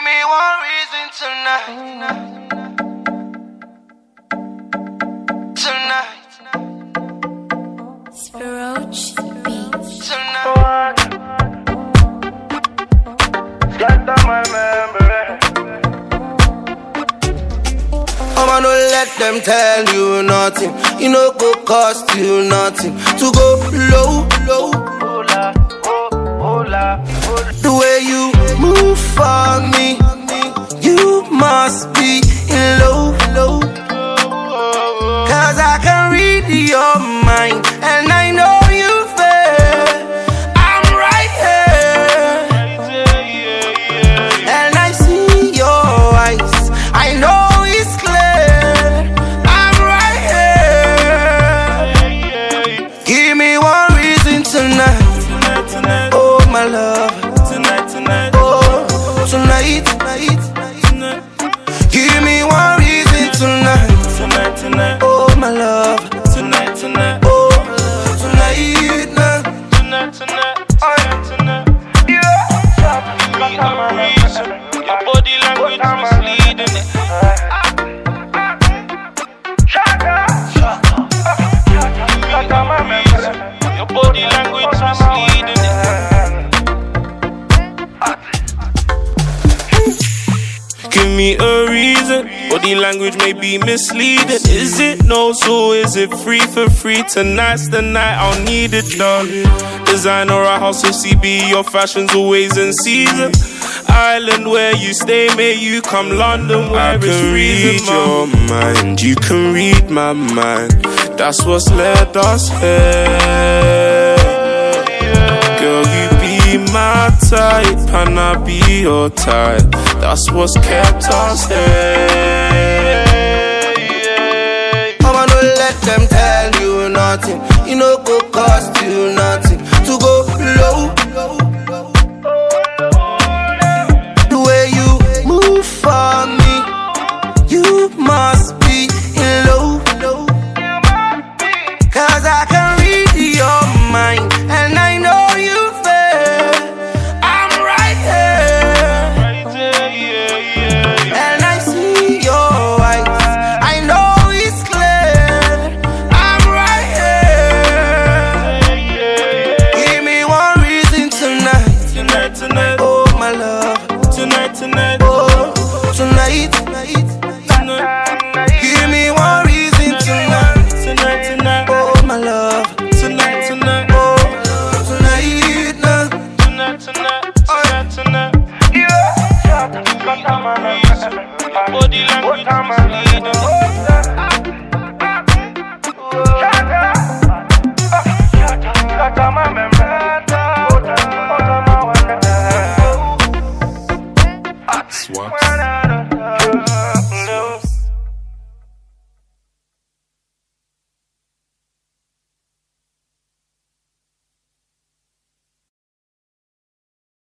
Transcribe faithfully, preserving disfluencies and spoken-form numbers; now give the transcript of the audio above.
me one reason tonight. Tonight. Spiroach Beats. Tonight. Scatter my memory. I'ma no let them tell you nothing. You know go cost you nothing to go low, low. Hola, oh, hola, hola. The way you move for me, you must be in love, low. Cause I can read your mind and I know you fair. I'm right here and I see your eyes. I know it's clear. I'm right here. Give me one reason tonight. Oh my love. Tonight, tonight. Oh, tonight, tonight. Give me one reason tonight. Tonight, tonight. Oh my love. Tonight, tonight. Oh, tonight, nah. Tonight, tonight. Tonight, tonight. Yeah. Give me a reason. Your body language misleading it. Your body language misleading it. Give me a reason. Body language may be misleading. Is it no, so is it free for free? Tonight's the night, I'll need it done. Designer a house of C B, your fashion's always in season. Island where you stay, may you come London where I it's can read your mind, you can read my mind. That's what's led us here. Girl, you be my type and I be your type. That's what's kept us here. I'ma no let them tell you nothing. You know go cost you nothing to go low. The way you move for me, you must be in love. Cause I can read your mind and I know you fair. I'm right here and I see your eyes. I know it's clear. I'm right here. Give me one reason tonight. Tonight, tonight. Oh my love. Tonight, tonight. Oh, tonight, tonight. Give me one reason tonight. Tonight, tonight. Oh my love. Tonight, tonight. Oh, tonight, nah. Tonight, tonight. Tonight, tonight. Yeah. Give me a reason.